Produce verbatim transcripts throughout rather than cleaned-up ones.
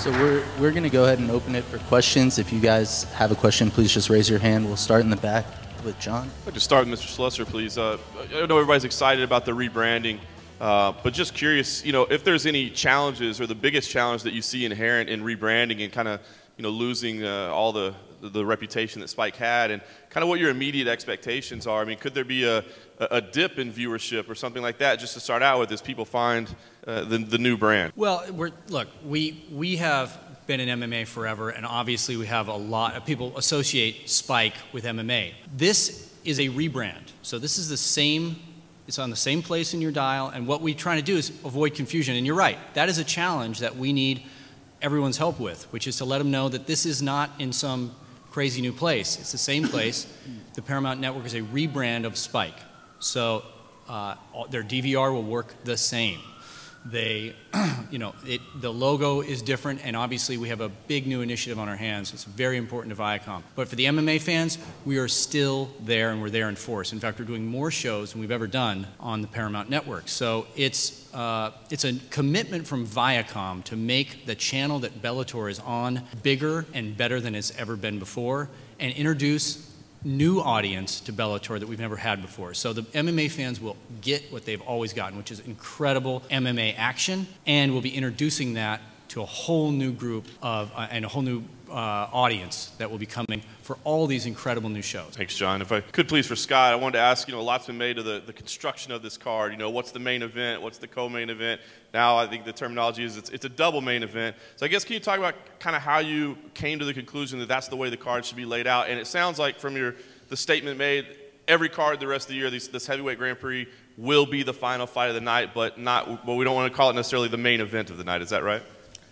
So we're we're going to go ahead and open it for questions. If you guys have a question, please just raise your hand. We'll start in the back with John. I'd like to start with Mister Slusser, please. Uh, I know everybody's excited about the rebranding, uh, but just curious, you know, if there's any challenges or the biggest challenge that you see inherent in rebranding and kind of, you know, losing uh, all the, the reputation that Spike had, and kind of what your immediate expectations are. I mean, could there be a, a dip in viewership or something like that just to start out with as people find uh, the, the new brand? Well, we're, look, we, we have been in M M A forever, and obviously we have a lot of people associate Spike with M M A. This is a rebrand. So this is the same, it's on the same place in your dial, and what we're trying to do is avoid confusion. And you're right, that is a challenge that we need everyone's help with, which is to let them know that this is not in some crazy new place. It's the same place. The Paramount Network is a rebrand of Spike. So uh, their D V R will work the same. They, you know, it, the logo is different, and obviously we have a big new initiative on our hands. It's very important to Viacom. But for the M M A fans, we are still there, and we're there in force. In fact, we're doing more shows than we've ever done on the Paramount Network. So it's, uh, it's a commitment from Viacom to make the channel that Bellator is on bigger and better than it's ever been before, and introduce new audience to Bellator that we've never had before. So the M M A fans will get what they've always gotten, which is incredible M M A action, and we'll be introducing that to a whole new group of, uh, and a whole new uh, audience that will be coming for all these incredible new shows. Thanks, John. If I could please for Scott, I wanted to ask, you know, a lot's been made of the, the construction of this card. You know, what's the main event? What's the co-main event? Now I think the terminology is it's, it's a double main event. So I guess can you talk about kind of how you came to the conclusion that that's the way the card should be laid out? And it sounds like from your the statement made, every card the rest of the year, these, this heavyweight Grand Prix will be the final fight of the night, but not. But we don't want to call it necessarily the main event of the night. Is that right?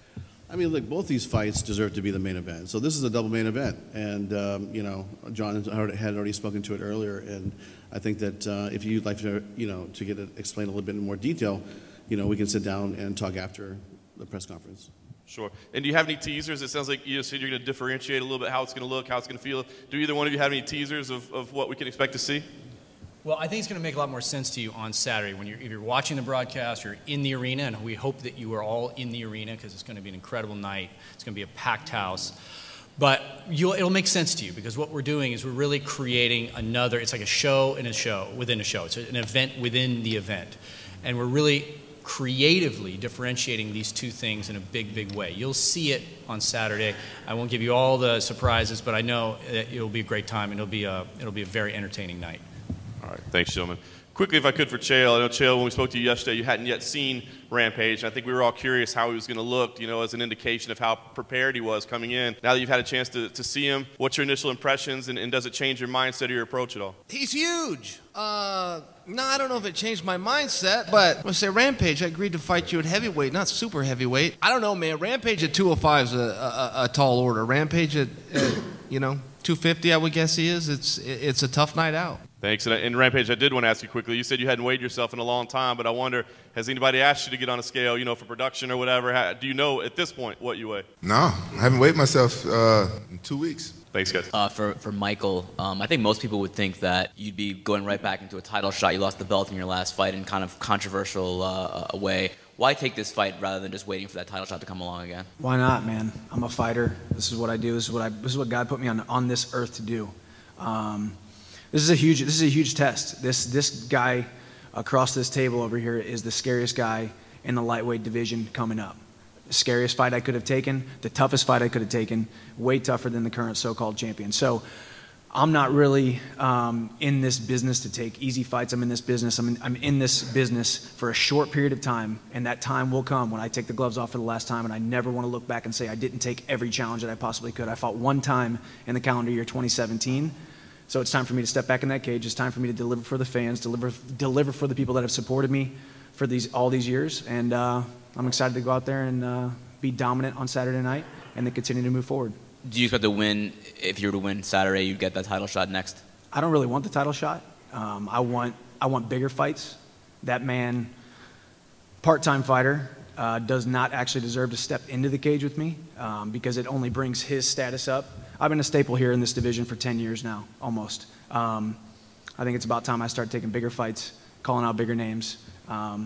I mean, look, both these fights deserve to be the main event. So this is a double main event, and um, you know, John had already spoken to it earlier, and I think that uh, if you'd like to, you know, to get it explained a little bit in more detail, you know, we can sit down and talk after the press conference. Sure. And do you have any teasers? It sounds like you said you're going to differentiate a little bit how it's going to look, how it's going to feel. Do either one of you have any teasers of, of what we can expect to see? Well, I think it's going to make a lot more sense to you on Saturday when you're, if you're watching the broadcast, you're in the arena, and we hope that you are all in the arena because it's going to be an incredible night. It's going to be a packed house. But you'll, it'll make sense to you because what we're doing is we're really creating another, it's like a show in a show within a show. It's an event within the event. And we're really creatively differentiating these two things in a big, big way. You'll see it on Saturday. I won't give you all the surprises, but I know that it'll be a great time, and it'll be a, it'll be a very entertaining night. All right, thanks, gentlemen. Quickly, if I could, for Chael. I know, Chael, when we spoke to you yesterday, you hadn't yet seen Rampage. I think we were all curious how he was going to look, you know, as an indication of how prepared he was coming in. Now that you've had a chance to, to see him, what's your initial impressions, and, and does it change your mindset or your approach at all? He's huge. Uh, no, I don't know if it changed my mindset, but I say Rampage, I agreed to fight you at heavyweight, not super heavyweight. I don't know, man. Rampage at two oh five is a, a, a tall order. Rampage at, at, you know, two fifty, I would guess he is. It's, it's a tough night out. Thanks. And, and Rampage, I did want to ask you quickly. You said you hadn't weighed yourself in a long time, but I wonder, has anybody asked you to get on a scale, you know, for production or whatever? How, do you know at this point what you weigh? No, I haven't weighed myself uh, in two weeks. Thanks, guys. Uh, for, for Michael, um, I think most people would think that you'd be going right back into a title shot. You lost the belt in your last fight in kind of controversial uh, a way. Why take this fight rather than just waiting for that title shot to come along again? Why not, man? I'm a fighter. This is what I do. This is what I. This is what God put me on on this earth to do. Um, this is a huge. This is a huge test. This this guy across this table over here is the scariest guy in the lightweight division coming up. The scariest fight I could have taken, the toughest fight I could have taken, way tougher than the current so-called champion. So I'm not really um, in this business to take easy fights. I'm in this business. I'm in, I'm in this business for a short period of time, and that time will come when I take the gloves off for the last time, and I never want to look back and say I didn't take every challenge that I possibly could. I fought one time in the calendar year twenty seventeen, so it's time for me to step back in that cage. It's time for me to deliver for the fans, deliver, deliver for the people that have supported me for these all these years, and uh, I'm excited to go out there and uh, be dominant on Saturday night and then continue to move forward. Do you expect to win? If you were to win Saturday, you'd get that title shot next? I don't really want the title shot. Um, I want I want bigger fights. That man, part-time fighter, uh, does not actually deserve to step into the cage with me um, because it only brings his status up. I've been a staple here in this division for ten years now, almost. Um, I think it's about time I start taking bigger fights, calling out bigger names. Um,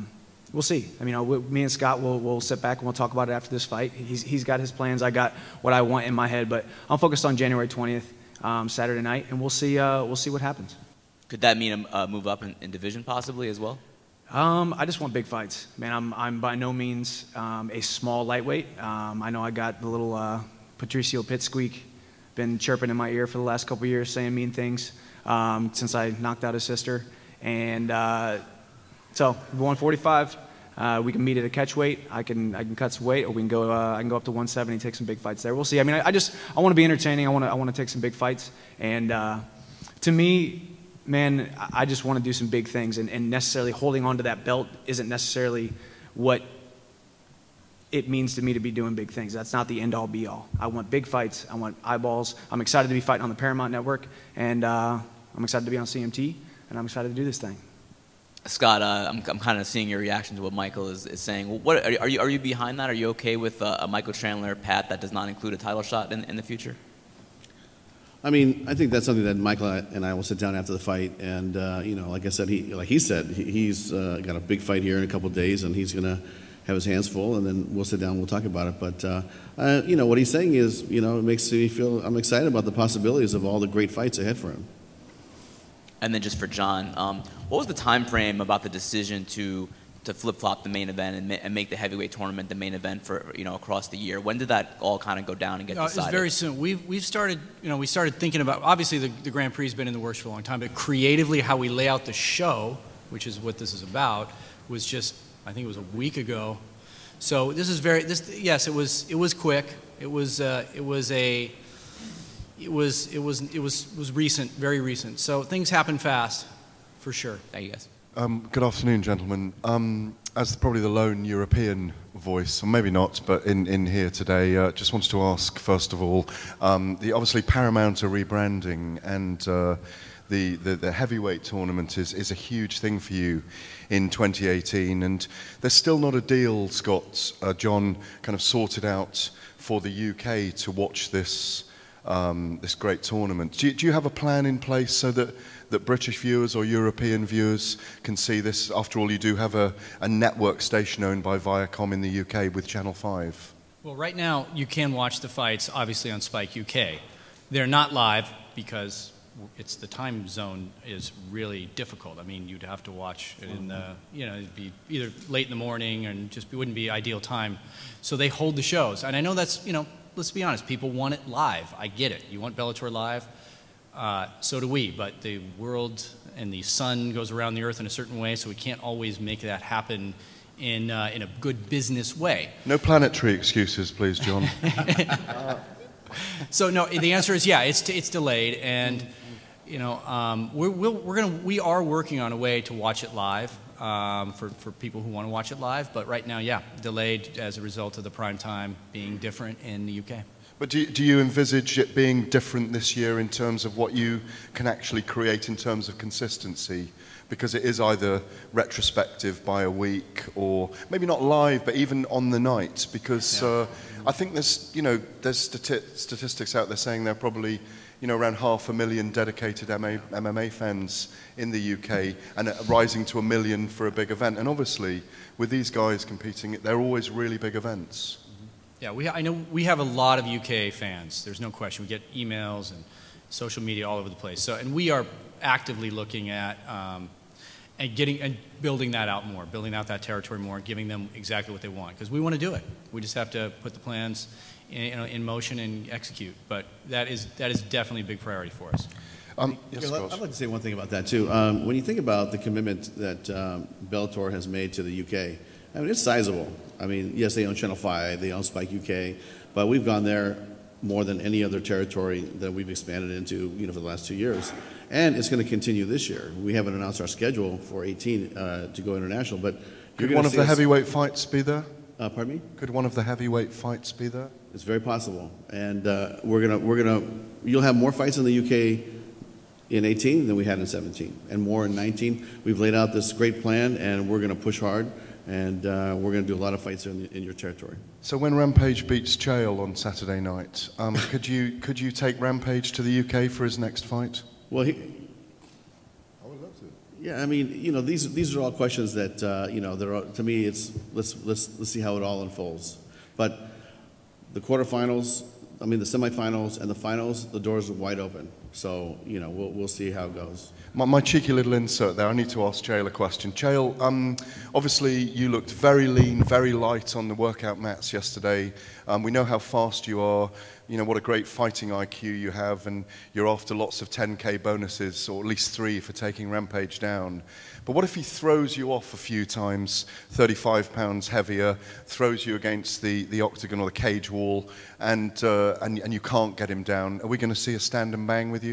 we'll see. I mean, you know, we, me and Scott will will sit back and we'll talk about it after this fight. He's he's got his plans. I got what I want in my head, but I'm focused on January twentieth, um, Saturday night, and we'll see uh, we'll see what happens. Could that mean a uh, move up in, in division possibly as well? Um, I just want big fights, man. I'm I'm by no means um, a small lightweight. Um, I know I got the little uh, Patricio Pitsqueak been chirping in my ear for the last couple of years, saying mean things um, since I knocked out his sister, and uh, so one forty-five. Uh, we can meet at a catch weight. I can I can cut some weight, or we can go uh, I can go up to one seventy, take some big fights there. We'll see. I mean, I, I just I want to be entertaining. I want to I want to take some big fights, and uh, to me. Man, I just want to do some big things, and, and necessarily holding on to that belt isn't necessarily what it means to me to be doing big things. That's not the end-all, be-all. I want big fights. I want eyeballs. I'm excited to be fighting on the Paramount Network, and uh, I'm excited to be on C M T, and I'm excited to do this thing. Scott, uh, I'm, I'm kind of seeing your reaction to what Michael is, is saying. What are, are you are you behind that? Are you okay with uh, a Michael Chandler path that does not include a title shot in, in the future? I mean, I think that's something that Michael and I will sit down after the fight, and uh, you know, like I said, he like he said, he, he's uh, got a big fight here in a couple of days, and he's gonna have his hands full, and then we'll sit down and we'll talk about it. But uh, uh, you know, what he's saying is, you know, it makes me feel I'm excited about the possibilities of all the great fights ahead for him. And then just for John, um, what was the time frame about the decision to to flip-flop the main event and, ma and make the heavyweight tournament the main event for, you know, across the year? When did that all kind of go down and get Uh, decided? It's very soon. We've, we've started, you know, we started thinking about, obviously the, the Grand Prix has been in the works for a long time, but creatively how we lay out the show, which is what this is about, was just, I think it was a week ago. So this is very, this, yes, it was, it was quick. It was, uh, it was a, it was, it was, it was, it was recent, very recent. So things happen fast, for sure. Thank you, guys. Um, good afternoon, gentlemen. Um, as probably the lone European voice, or maybe not, but in, in here today, uh, just wanted to ask, first of all, um, the obviously Paramount are rebranding, and uh, the, the, the heavyweight tournament is, is a huge thing for you in twenty eighteen, and there's still not a deal, Scott, uh, John, kind of sorted out for the U K to watch this, um, this great tournament. Do you, do you have a plan in place so that that British viewers or European viewers can see this? After all, you do have a, a network station owned by Viacom in the U K with Channel five. Well, right now you can watch the fights, obviously, on Spike U K. They're not live because it's the time zone is really difficult. I mean, you'd have to watch it in the, you know, it'd be either late in the morning and just it wouldn't be ideal time. So they hold the shows. And I know that's, you know, let's be honest, people want it live. I get it. You want Bellator live. Uh, so do we, but the world and the sun goes around the earth in a certain way, so we can't always make that happen in, uh, in a good business way. No planetary excuses, please, John. So no, the answer is yeah, it's, it's delayed, and you know, um, we're, we'll, we're gonna, we are working on a way to watch it live um, for, for people who want to watch it live, but right now, yeah, delayed as a result of the prime time being different in the U K. But do, do you envisage it being different this year in terms of what you can actually create in terms of consistency? Because it is either retrospective by a week or maybe not live, but even on the night. Because yeah. uh, I think there's, you know, there's stati statistics out there saying there are probably, you know, around half a million dedicated M M A fans in the U K, and rising to a million for a big event. And obviously, with these guys competing, they're always really big events. Yeah, we, I know we have a lot of U K fans. There's no question. We get emails and social media all over the place. So, and we are actively looking at um, and getting and building that out more, building out that territory more, giving them exactly what they want because we want to do it. We just have to put the plans in, you know, in motion and execute. But that is that is definitely a big priority for us. Um, yes, I'd like to say one thing about that too. Um, when you think about the commitment that um, Bellator has made to the U K, I mean, it's sizable. I mean, yes, they own Channel five, they own Spike U K, but we've gone there more than any other territory that we've expanded into, you know, for the last two years. And it's going to continue this year. We haven't announced our schedule for eighteen uh, to go international, but could one of the heavyweight fights be there? Uh, pardon me? Could one of the heavyweight fights be there? It's very possible, and uh, we're gonna we're gonna you'll have more fights in the U K in eighteen than we had in seventeen, and more in nineteen. We've laid out this great plan, and we're gonna push hard. And uh, we're going to do a lot of fights in, in your territory. So when Rampage beats Chael on Saturday night, um, could you could you take Rampage to the U K for his next fight? Well, he, I would love to. Yeah, I mean, you know, these these are all questions that uh, you know, they're all, to me, it's let's let's let's see how it all unfolds. But the quarterfinals, I mean, the semifinals and the finals, the doors are wide open. So you know, we'll we'll see how it goes. My, my cheeky little insert there, I need to ask Chael a question. Chael, um, obviously you looked very lean, very light on the workout mats yesterday. Um, we know how fast you are, you know, what a great fighting I Q you have, and you're after lots of ten K bonuses, or at least three for taking Rampage down. But what if he throws you off a few times, thirty-five pounds heavier, throws you against the, the octagon or the cage wall, and, uh, and, and you can't get him down? Are we going to see a stand and bang with you?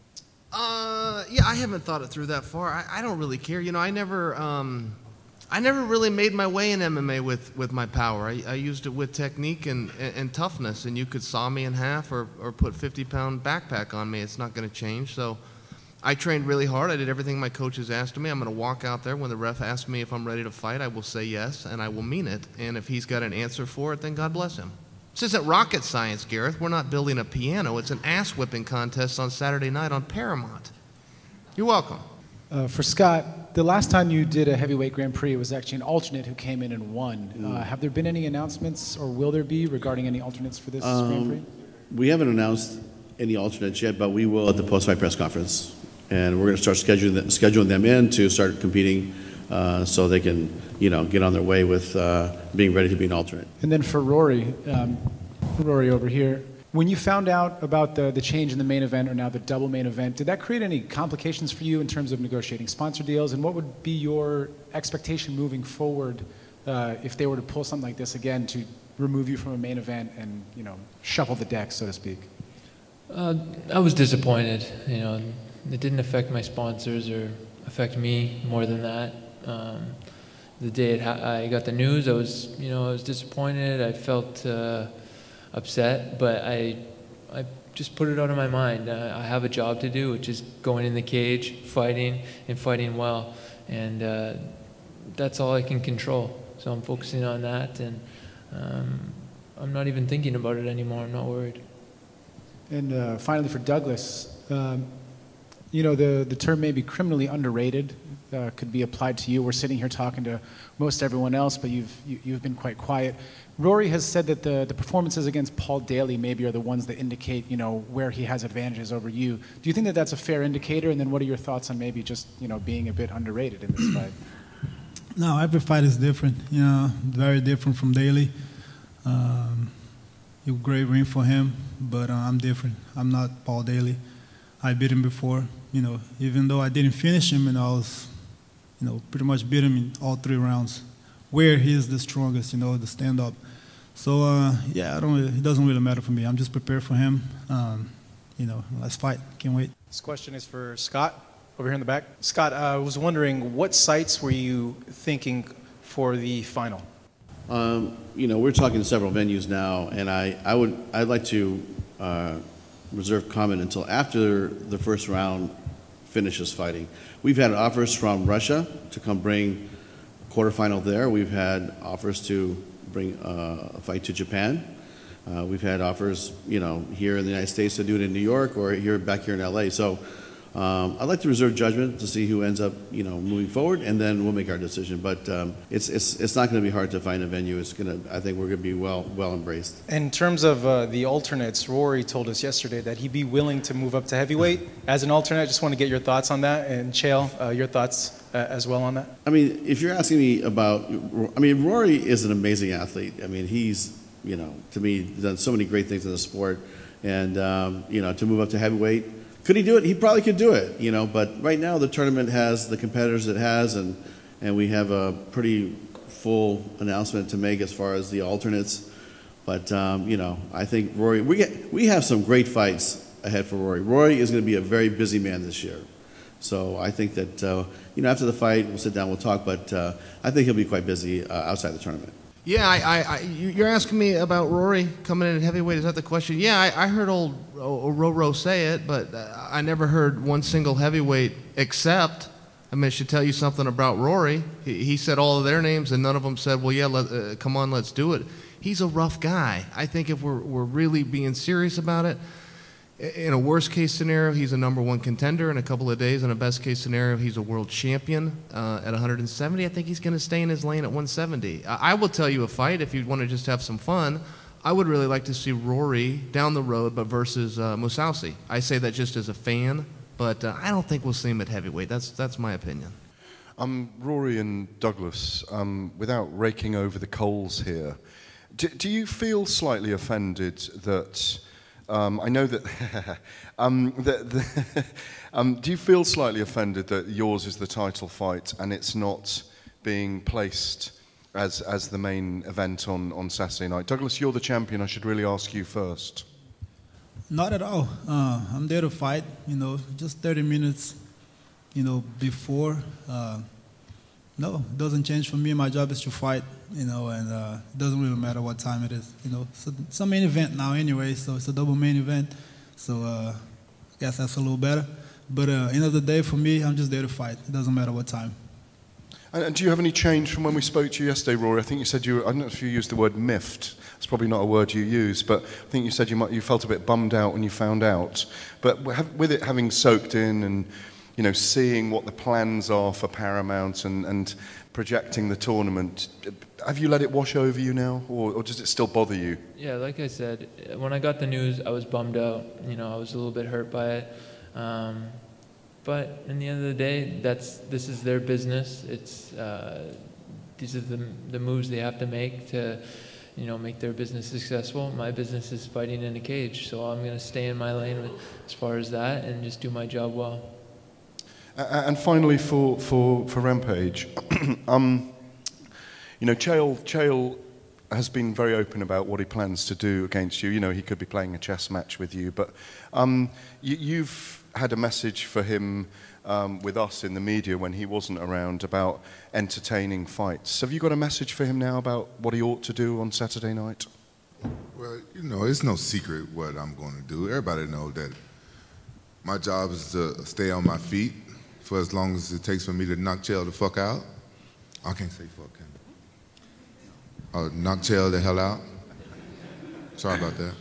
Uh, yeah, I haven't thought it through that far. I, I don't really care. You know, I never, um, I never really made my way in M M A with, with my power. I, I used it with technique and, and, and toughness, and you could saw me in half or, or put fifty pound backpack on me. It's not going to change. So I trained really hard. I did everything my coaches asked of me. I'm going to walk out there when the ref asks me if I'm ready to fight. I will say yes, and I will mean it. And if he's got an answer for it, then God bless him. This isn't rocket science, Gareth. We're not building a piano. It's an ass-whipping contest on Saturday night on Paramount. You're welcome. Uh, for Scott, the last time you did a heavyweight Grand Prix, it was actually an alternate who came in and won. Mm. Uh, have there been any announcements, or will there be, regarding any alternates for this Um, Grand Prix? We haven't announced any alternates yet, but we will at the post-fight press conference. And we're going to start scheduling them, scheduling them in to start competing uh, so they can, you know, get on their way with uh, being ready to be an alternate. And then for Rory, um, Rory over here, when you found out about the, the change in the main event, or now the double main event, did that create any complications for you in terms of negotiating sponsor deals? And what would be your expectation moving forward uh, if they were to pull something like this again to remove you from a main event and, you know, shuffle the deck, so to speak? Uh, I was disappointed. You know, it didn't affect my sponsors or affect me more than that. Um, the day it ha- I got the news, I was, you know, I was disappointed. I felt uh, upset, but I, I just put it out of my mind. Uh, I have a job to do, which is going in the cage, fighting, and fighting well, and uh, that's all I can control. So I'm focusing on that, and um, I'm not even thinking about it anymore. I'm not worried. And uh, finally, for Douglas, um, you know, the, the term may be criminally underrated, uh, could be applied to you. We're sitting here talking to most everyone else, but you've, you, you've been quite quiet. Rory has said that the, the performances against Paul Daly maybe are the ones that indicate, you know, where he has advantages over you. Do you think that that's a fair indicator? And then what are your thoughts on maybe just, you know, being a bit underrated in this fight? No, every fight is different, you know, very different from Daly. Um, it was a great ring for him, but uh, I'm different. I'm not Paul Daly. I beat him before, you know, even though I didn't finish him, and I was, you know, pretty much beat him in all three rounds, where he is the strongest, you know, the stand-up. So, uh, yeah, I don't really, it doesn't really matter for me. I'm just prepared for him. Um, you know, let's fight. Can't wait. This question is for Scott, over here in the back. Scott, I was wondering, what sites were you thinking for the final? Um, you know, we're talking to several venues now, and I, I would, I'd like to uh, reserve comment until after the first round finishes fighting. We've had offers from Russia to come bring a quarterfinal there. We've had offers to bring uh, a fight to Japan. Uh, we've had offers, you know, here in the United States to do it in New York or here back here in L A. So um, I'd like to reserve judgment to see who ends up, you know, moving forward, and then we'll make our decision. But um, it's it's it's not going to be hard to find a venue. It's going to, I think, we're going to be well well embraced. In terms of uh, the alternates, Rory told us yesterday that he'd be willing to move up to heavyweight as an alternate. I just want to get your thoughts on that, and Chael, uh, your thoughts uh, as well on that. I mean, if you're asking me about, I mean, Rory is an amazing athlete. I mean, he's, you know, to me, done so many great things in the sport, and um, you know, to move up to heavyweight. Could he do it? He probably could do it, you know, but right now the tournament has the competitors it has, and, and we have a pretty full announcement to make as far as the alternates. But, um, you know, I think Rory, we, get, we have some great fights ahead for Rory. Rory is going to be a very busy man this year. So I think that, uh, you know, after the fight, we'll sit down, we'll talk, but uh, I think he'll be quite busy uh, outside the tournament. Yeah, I, I, I, you're asking me about Rory coming in at heavyweight. Is that the question? Yeah, I, I heard old Roro say it, but I never heard one single heavyweight except, I mean, it should tell you something about Rory. He, he said all of their names, and none of them said, well, yeah, let, uh, come on, let's do it. He's a rough guy. I think if we're, we're really being serious about it, In a worst case scenario, he's a number one contender in a couple of days. In a best case scenario, he's a world champion uh, at one hundred seventy. I think he's going to stay in his lane at one seventy. I, I will tell you a fight if you want to just have some fun. I would really like to see Rory down the road, but versus uh, Mousasi. I say that just as a fan, but uh, I don't think we'll see him at heavyweight. That's that's my opinion. Um, Rory and Douglas, um, without raking over the coals here, do, do you feel slightly offended that? Um, I know that. um, that the um, do you feel slightly offended that yours is the title fight and it's not being placed as as the main event on, on Saturday night? Douglas, you're the champion. I should really ask you first. Not at all. Uh, I'm there to fight. You know, just thirty minutes. You know, before. Uh, no, it doesn't change for me. My job is to fight. You know, and uh, it doesn't really matter what time it is. You know, so it's a main event now anyway. So it's a double main event. So uh, I guess that's a little better. But uh, end of the day, for me, I'm just there to fight. It doesn't matter what time. And, and do you have any change from when we spoke to you yesterday, Rory? I think you said you. I don't know if you used the word miffed. It's probably not a word you use, but I think you said you might. You felt a bit bummed out when you found out. But have, with it having soaked in and, you know, seeing what the plans are for Paramount and, and projecting the tournament, have you let it wash over you now, or, or does it still bother you? Yeah, like I said, when I got the news, I was bummed out. You know, I was a little bit hurt by it. Um, but in the end of the day, that's this is their business. It's uh, these are the the moves they have to make to, you know, make their business successful. My business is fighting in a cage, so I'm going to stay in my lane with, as far as that, and just do my job well. Uh, and finally, for for for Rampage, um, you know, Chael Chael has been very open about what he plans to do against you. You know, he could be playing a chess match with you, but um, you, you've had a message for him um, with us in the media when he wasn't around about entertaining fights. Have you got a message for him now about what he ought to do on Saturday night? Well, you know, it's no secret what I'm going to do. Everybody knows that my job is to stay on my feet for as long as it takes for me to knock Chael the fuck out. I can't say fuck, can I? Uh, knock Chael the hell out. Sorry about that.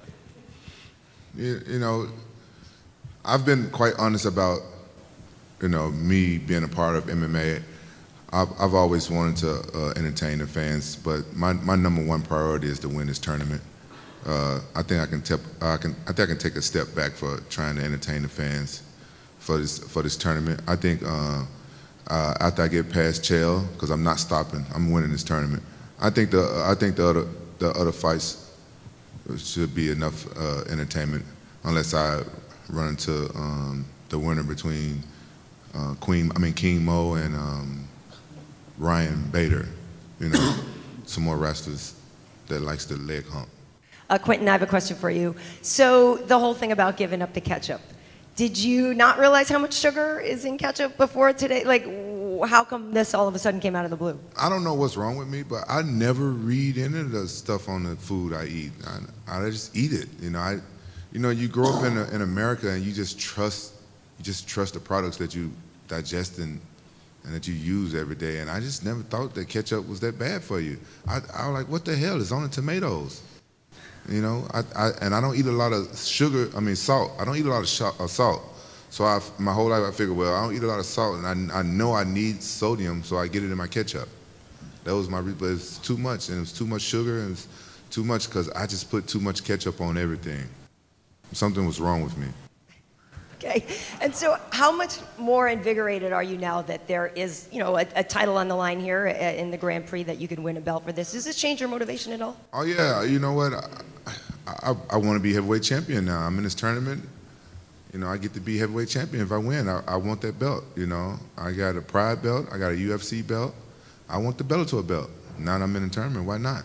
You, you know, I've been quite honest about, you know, me being a part of M M A. I've, I've always wanted to uh, entertain the fans, but my, my number one priority is to win this tournament. Uh, I think I can, tep, I can I think I can take a step back for trying to entertain the fans for this for this tournament. I think uh, uh, after I get past Chael, because I'm not stopping, I'm winning this tournament. I think the I think the other the other fights should be enough uh, entertainment, unless I run into um, the winner between uh, Queen, I mean King Mo and um, Ryan Bader. You know, some more wrestlers that likes the leg hump. Uh, Quentin, I have a question for you. So the whole thing about giving up the ketchup, did you not realize how much sugar is in ketchup before today? Like, how come this all of a sudden came out of the blue? I don't know what's wrong with me, but I never read any of the stuff on the food I eat. I, I just eat it. You know, I, you know, you grow up in, a, in America and you just trust, you just trust the products that you digest and, and that you use every day. And I just never thought that ketchup was that bad for you. I, I was like, what the hell? It's on the tomatoes. You know, I, I, and I don't eat a lot of sugar, I mean salt. I don't eat a lot of sh- uh, salt. So I, my whole life I figured, well, I don't eat a lot of salt, and I, I know I need sodium, so I get it in my ketchup. That was my, but it's too much, and it was too much sugar, and it's too much because I just put too much ketchup on everything. Something was wrong with me. Okay, and so how much more invigorated are you now that there is, you know, a, a title on the line here in the Grand Prix that you can win a belt for this? Does this change your motivation at all? Oh yeah, you know what? I, I, I want to be heavyweight champion now. I'm in this tournament. You know, I get to be heavyweight champion if I win. I, I want that belt, you know. I got a Pride belt. I got a U F C belt. I want the Bellator belt. Now that I'm in the tournament, why not?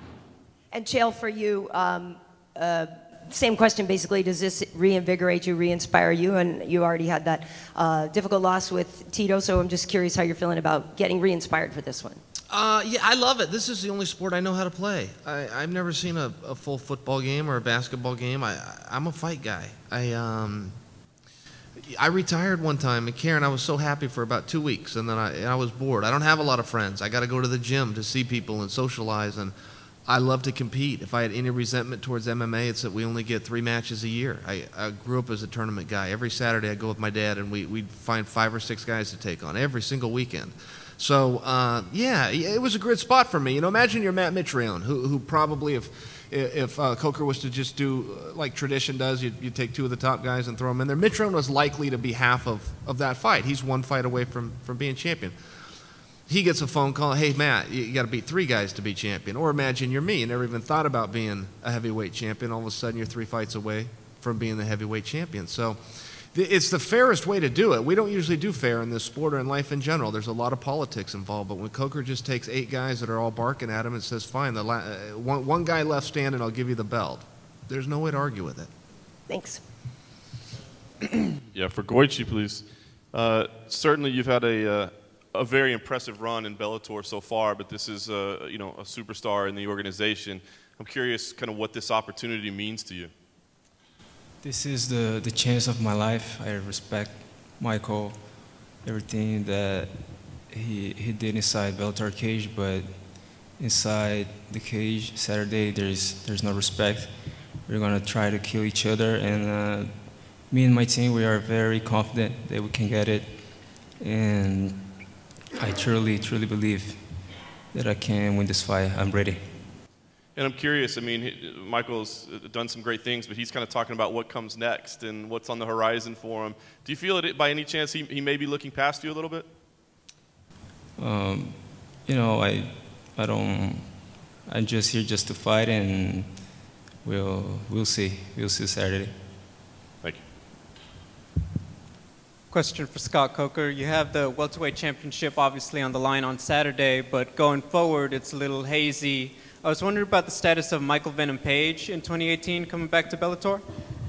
And Chael, for you, um, uh, same question basically. Does this reinvigorate you, re-inspire you? And you already had that uh, difficult loss with Tito, so I'm just curious how you're feeling about getting re-inspired for this one. Uh, yeah, I love it. This is the only sport I know how to play. I, I've never seen a, a full football game or a basketball game. I, I, I'm a fight guy. I um, I retired one time, and Karen, I was so happy for about two weeks, and then I, and I was bored. I don't have a lot of friends. I got to go to the gym to see people and socialize, and I love to compete. If I had any resentment towards M M A, it's that we only get three matches a year. I, I grew up as a tournament guy. Every Saturday I go with my dad and we, we'd find five or six guys to take on every single weekend. So, uh, yeah, it was a great spot for me. You know, imagine you're Matt Mitrione, who, who probably, if if uh, Coker was to just do uh, like tradition does, you'd, you'd take two of the top guys and throw them in there. Mitrione was likely to be half of, of that fight. He's one fight away from, from being champion. He gets a phone call, hey, Matt, you, you got to beat three guys to be champion. Or imagine you're me. You never even thought about being a heavyweight champion. All of a sudden, you're three fights away from being the heavyweight champion. So it's the fairest way to do it. We don't usually do fair in this sport or in life in general. There's a lot of politics involved. But when Coker just takes eight guys that are all barking at him and says, fine, the la- uh, one, one guy left standing, I'll give you the belt. There's no way to argue with it. Thanks. Yeah, for Goichi, please. Uh, certainly you've had a, uh, a very impressive run in Bellator so far, but this is uh, you know, a superstar in the organization. I'm curious kind of what this opportunity means to you. This is the, the chance of my life. I respect Michael, everything that he, he did inside Bellator cage, but inside the cage Saturday, there's, there's no respect. We're going to try to kill each other, and uh, me and my team, we are very confident that we can get it, and I truly, truly believe that I can win this fight. I'm ready. And I'm curious, I mean, he- Michael's done some great things, but he's kind of talking about what comes next and what's on the horizon for him. Do you feel that by any chance he, he may be looking past you a little bit? Um, you know, I, I don't, I'm just here just to fight, and we'll, we'll see. We'll see Saturday. Thank you. Question for Scott Coker. You have the welterweight championship obviously on the line on Saturday, but going forward, it's a little hazy. I was wondering about the status of Michael Venom Page in twenty eighteen coming back to Bellator.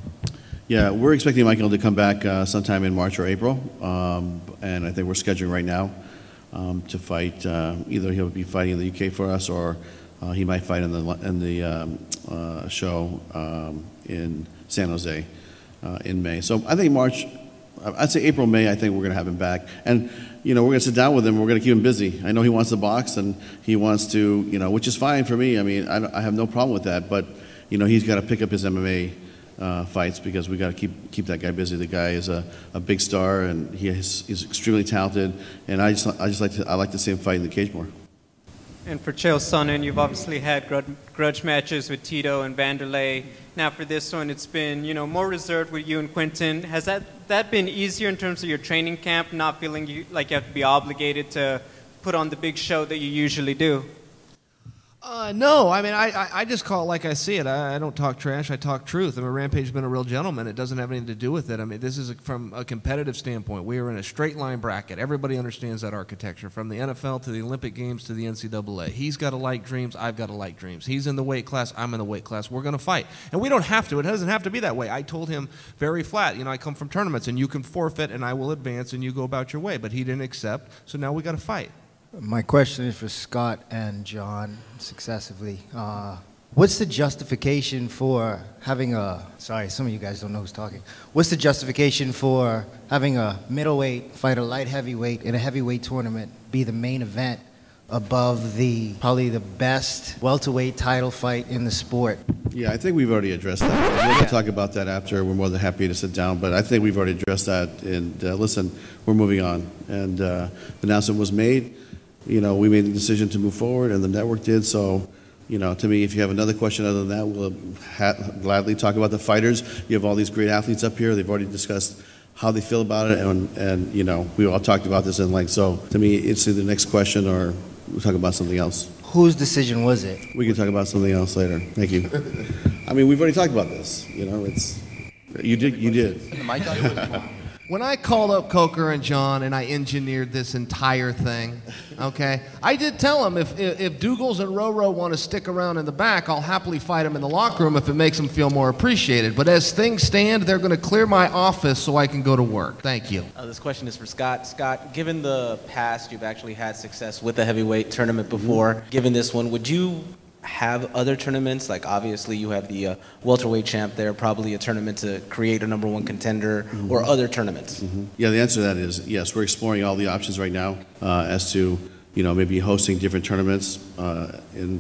Yeah, we're expecting Michael to come back uh, sometime in March or April, um, and I think we're scheduling right now um, to fight. Uh, either he'll be fighting in the U K for us, or uh, he might fight in the in the um, uh, show um, in San Jose uh, in May. So I think March. I'd say April, May, I think we're going to have him back. And, you know, we're going to sit down with him. We're going to keep him busy. I know he wants to box, and he wants to, you know, which is fine for me. I mean, I, don't- I have no problem with that. But, you know, he's got to pick up his M M A uh, fights because we got to keep keep that guy busy. The guy is a, a big star, and he is, he's extremely talented. And I just I just like to I like to see him fight in the cage more. And for Chael Sonnen, you've obviously had grudge, grudge matches with Tito and Vanderlei. Now for this one, it's been, you know, more reserved with you and Quinton. Has that, that been easier in terms of your training camp, not feeling you, like you have to be obligated to put on the big show that you usually do? Uh, no, I mean, I, I, I just call it like I see it. I, I don't talk trash, I talk truth. I mean, Rampage's been a real gentleman. It doesn't have anything to do with it. I mean, this is a, from a competitive standpoint. We are in a straight line bracket. Everybody understands that architecture, from the N F L to the Olympic Games to the N C double A. He's got to like dreams, I've got to like dreams. He's in the weight class, I'm in the weight class. We're going to fight. And we don't have to. It doesn't have to be that way. I told him very flat, you know, I come from tournaments, and you can forfeit, and I will advance, and you go about your way. But he didn't accept, so now we got to fight. My question is for Scott and John successively. Uh, what's the justification for having a, sorry, some of you guys don't know who's talking. What's the justification for having a middleweight fight a light heavyweight in a heavyweight tournament be the main event above the, probably the best welterweight title fight in the sport? Yeah, I think we've already addressed that. We can talk about that after. We're more than happy to sit down, but I think we've already addressed that. And uh, listen, we're moving on. And uh, the announcement was made. You know, we made the decision to move forward, and the network did. So, you know, to me, if you have another question other than that, we'll ha- gladly talk about the fighters. You have all these great athletes up here. They've already discussed how they feel about it, and, and you know, we all talked about this in length. So, to me, it's either the next question or we'll talk about something else. Whose decision was it? We can talk about something else later. Thank you. I mean, we've already talked about this. You know, it's you did. You did. When I called up Coker and John and I engineered this entire thing, okay, I did tell them if, if, if Dougals and Roro want to stick around in the back, I'll happily fight them in the locker room if it makes them feel more appreciated. But as things stand, they're going to clear my office so I can go to work. Thank you. Uh, this question is for Scott. Scott, given the past, you've actually had success with the heavyweight tournament before. Mm-hmm. Given this one, would you have other tournaments? Like, obviously you have the uh, welterweight champ there, probably a tournament to create a number one contender, mm-hmm. or other tournaments. Mm-hmm. Yeah, the answer to that is yes. We're exploring all the options right now uh, as to, you know, maybe hosting different tournaments uh, in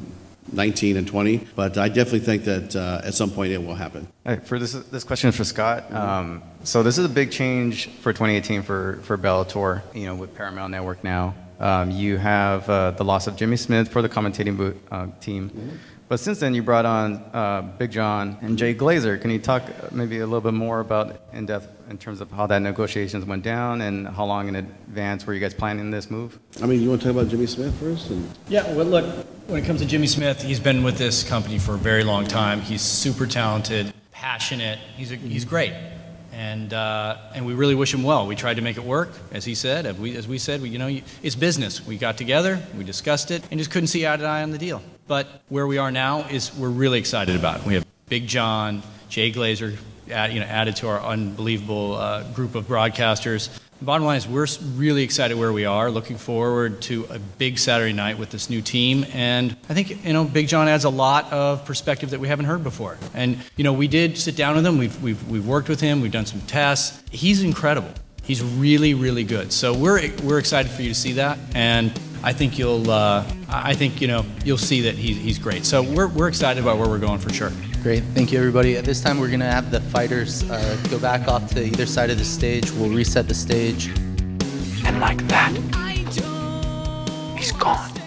nineteen and twenty. But I definitely think that uh, at some point it will happen. All right, for this, this question is for Scott. Um, so this is a big change for twenty eighteen for, for Bellator, you know, with Paramount Network now. Um, you have uh, the loss of Jimmy Smith for the commentating bo- uh, team. Mm-hmm. But since then, you brought on uh, Big John and Jay Glazer. Can you talk maybe a little bit more about in depth in terms of how that negotiations went down and how long in advance were you guys planning this move? I mean, you want to talk about Jimmy Smith first? And... Yeah, well, look, when it comes to Jimmy Smith, he's been with this company for a very long time. He's super talented, passionate. He's, a, he's great. And, uh, and we really wish him well. We tried to make it work, as he said. As we, as we said, we, you know, it's business. We got together, we discussed it, and just couldn't see eye to eye on the deal. But where we are now is we're really excited about it. We have Big John, Jay Glazer, add, you know, added to our unbelievable uh, group of broadcasters. The bottom line is we're really excited where we are, looking forward to a big Saturday night with this new team. And I think, you know, Big John adds a lot of perspective that we haven't heard before. And, you know, we did sit down with him. We've, we've, we've worked with him. We've done some tests. He's incredible. He's really, really good. So we're, we're excited for you to see that. And I think you'll, uh, I think, you know, you'll see that he's, he's great. So we're, we're excited about where we're going for sure. Great. Thank you, everybody. At this time, we're going to have the fighters uh, go back off to either side of the stage. We'll reset the stage. And like that, he's gone.